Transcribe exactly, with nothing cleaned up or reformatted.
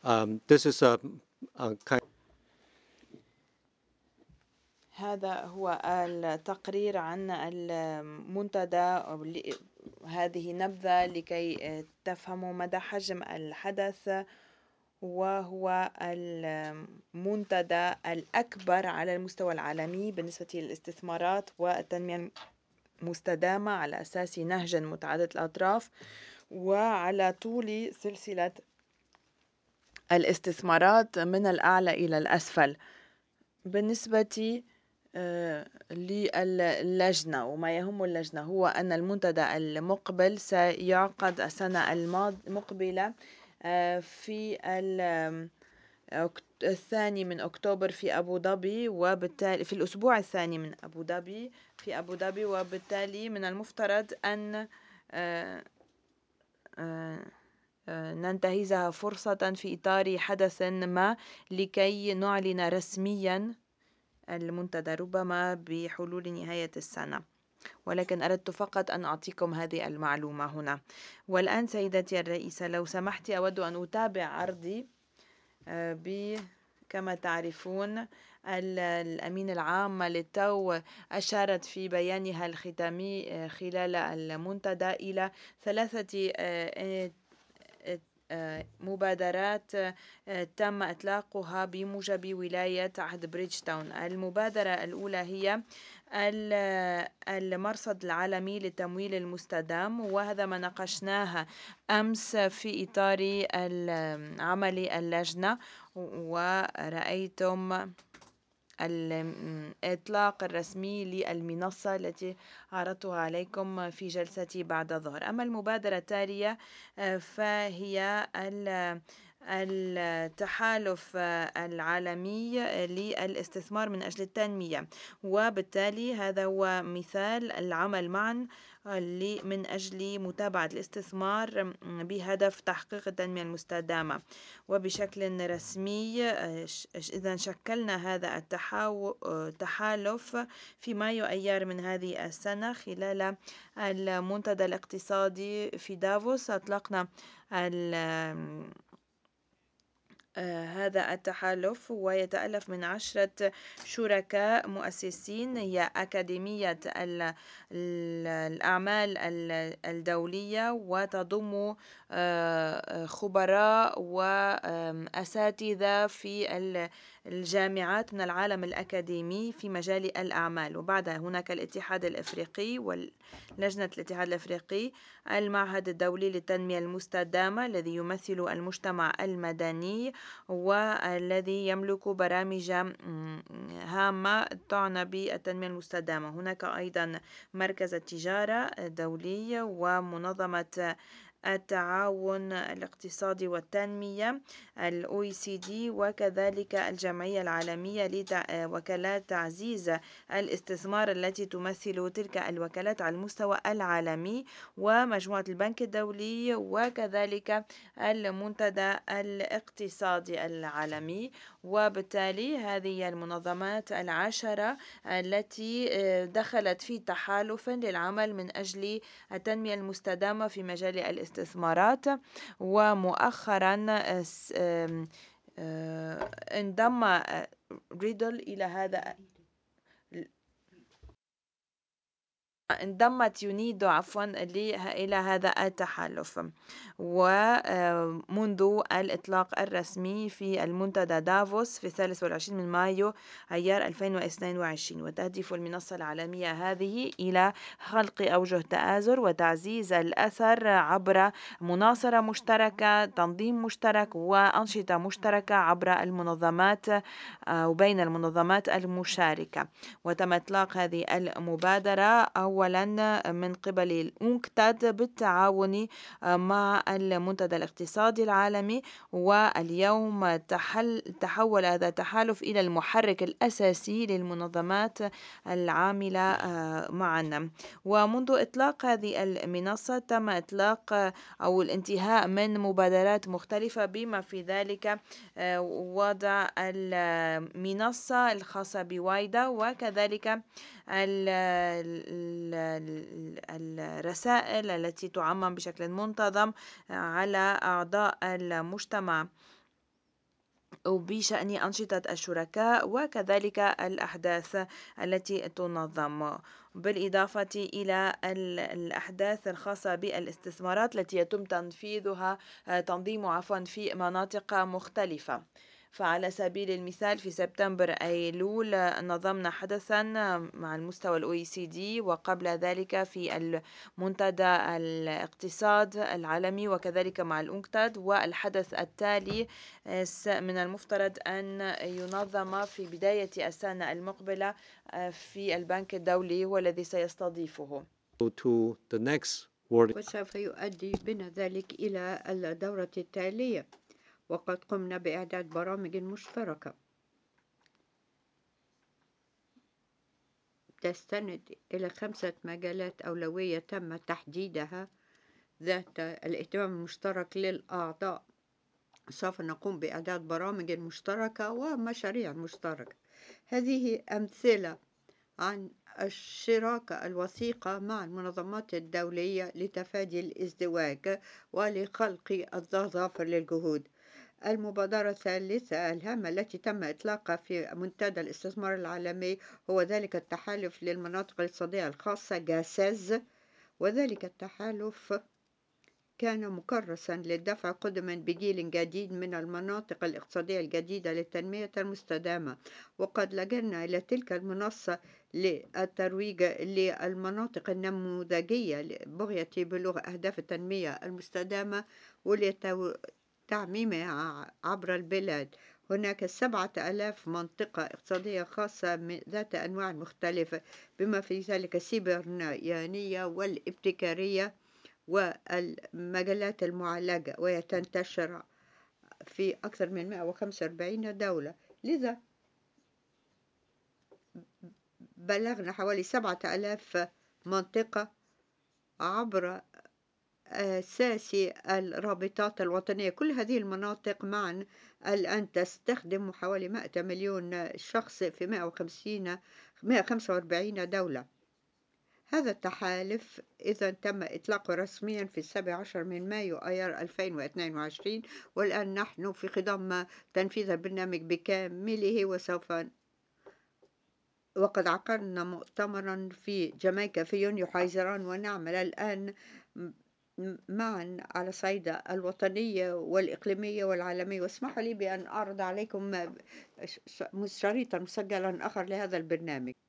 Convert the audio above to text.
Um, this is a, a kind هذا هو التقرير عن المنتدى. هذه نبذة لكي تفهموا مدى حجم الحدث، وهو المنتدى الأكبر على المستوى العالمي بالنسبة للاستثمارات والتنمية المستدامة على أساس نهج متعدد الأطراف، وعلى طول سلسلة الاستثمارات من الأعلى إلى الأسفل. بالنسبة للجنة وما يهم اللجنة، هو أن المنتدى المقبل سيعقد السنة المقبلة في الثاني من أكتوبر في أبو ظبي، وبالتالي في الأسبوع الثاني من أبو ظبي في أبو ظبي وبالتالي من المفترض أن ننتهزها فرصة في إطار حدث ما لكي نعلن رسميا المنتدى ربما بحلول نهاية السنة، ولكن أردت فقط أن أعطيكم هذه المعلومة هنا. والآن سيدتي الرئيسة، لو سمحت أود أن أتابع عرضي. كما تعرفون الأمين العام للتو أشارت في بيانها الختامي خلال المنتدى إلى ثلاثة مبادرات تم إطلاقها بموجب ولاية عهد بريدجتاون. المبادرة الأولى هي المرصد العالمي للتمويل المستدام، وهذا ما ناقشناه أمس في إطار عمل اللجنة، ورأيتم الإطلاق الرسمي للمنصة التي عرضتها عليكم في جلستي بعد الظهر. أما المبادرة التالية فهي التحالف العالمي للاستثمار من أجل التنمية، وبالتالي هذا هو مثال العمل معا من أجل متابعة الاستثمار بهدف تحقيق التنمية المستدامة. وبشكل رسمي إذا شكلنا هذا التحالف في مايو أيار من هذه السنة خلال المنتدى الاقتصادي في دافوس. أطلقنا هذا التحالف ويتألف من عشرة شركاء مؤسسين، هي أكاديمية الأعمال الدولية، وتضم خبراء وأساتذة في الجامعات من العالم الأكاديمي في مجال الأعمال. وبعدها هناك الاتحاد الأفريقي ولجنة الاتحاد الأفريقي، المعهد الدولي للتنمية المستدامة الذي يمثل المجتمع المدني والذي يملك برامج هامة تعنى بالتنمية المستدامة. هناك أيضا مركز التجارة الدولي ومنظمة التعاون الاقتصادي والتنمية ال أو إي سي دي، وكذلك الجمعية العالمية لوكالات تعزيز الاستثمار التي تمثل تلك الوكالات على المستوى العالمي، ومجموعة البنك الدولي، وكذلك المنتدى الاقتصادي العالمي. وبالتالي هذه المنظمات العشرة التي دخلت في تحالف للعمل من أجل التنمية المستدامة في مجال الاستثمارات. ومؤخرا انضم ريدل إلى هذا انضمت يونيدو عفوا إلى هذا التحالف، ومنذ الإطلاق الرسمي في المنتدى دافوس في الثالث والعشرين من مايو أيار ألفين واثنين وعشرين. وتهدف المنصة العالمية هذه إلى خلق أوجه تآزر وتعزيز الأثر عبر مناصرة مشتركة، تنظيم مشترك، وأنشطة مشتركة عبر المنظمات وبين المنظمات المشاركة. وتم إطلاق هذه المبادرة أولا من قبل الأونكتاد بالتعاون مع المنتدى الاقتصادي العالمي، واليوم تحل تحول هذا التحالف إلى المحرك الأساسي للمنظمات العاملة معنا. ومنذ إطلاق هذه المنصة تم إطلاق أو الانتهاء من مبادرات مختلفة، بما في ذلك وضع المنصة الخاصة بوايدا، وكذلك الرسائل التي تعمم بشكل منتظم على أعضاء المجتمع وبشأن أنشطة الشركاء وكذلك الأحداث التي تنظم، بالإضافة إلى ال- الأحداث الخاصة بالاستثمارات التي يتم تنفيذها تنظيم عفوا في مناطق مختلفة. فعلى سبيل المثال في سبتمبر أيلول نظمنا حدثا مع المستوى الأو إي سي دي، وقبل ذلك في المنتدى الاقتصاد العالمي وكذلك مع الأنكتاد، والحدث التالي من المفترض أن ينظم في بداية السنة المقبلة في البنك الدولي والذي سيستضيفه. to the next World وسوف يؤدي بنا ذلك إلى الدورة التالية، وقد قمنا بإعداد برامج مشتركة تستند إلى خمسة مجالات أولوية تم تحديدها ذات الاهتمام المشترك للأعضاء. سوف نقوم بإعداد برامج مشتركة ومشاريع مشتركة. هذه أمثلة عن الشراكة الوثيقة مع المنظمات الدولية لتفادي الازدواج ولخلق التظافر للجهود. المبادرة الثالثة الهامة التي تم إطلاقها في منتدى الاستثمار العالمي هو ذلك التحالف للمناطق الاقتصادية الخاصة جاساز، وذلك التحالف كان مكرسا للدفع قدما بجيل جديد من المناطق الاقتصادية الجديدة للتنمية المستدامة. وقد لجأنا إلى تلك المنصة للترويج للمناطق النموذجية بغية بلوغ أهداف التنمية المستدامة ولتعميمها عبر البلاد. هناك سبعة آلاف منطقة اقتصادية خاصة ذات أنواع مختلفة، بما في ذلك السيبرانية والابتكارية والمجالات المعالجة، ويتنتشر في أكثر من مئة وخمسة وأربعين دولة. لذا بلغنا حوالي سبعة آلاف منطقة عبر أساس الرابطات الوطنية. كل هذه المناطق معا الآن تستخدم حوالي مئة مليون شخص في مئة وخمسين مئة وخمسة وأربعين دولة. هذا التحالف إذا تم إطلاقه رسميا في السابع عشر من مايو أيار ألفين واثنين وعشرين، والآن نحن في خضم تنفيذ البرنامج بكامله. وسوف وقد عقدنا مؤتمرا في جامايكا في يونيو حيزران، ونعمل الآن معا على صعيد الوطنية والإقليمية والعالمية. واسمحوا لي بأن أعرض عليكم شريطا مسجلا آخر لهذا البرنامج.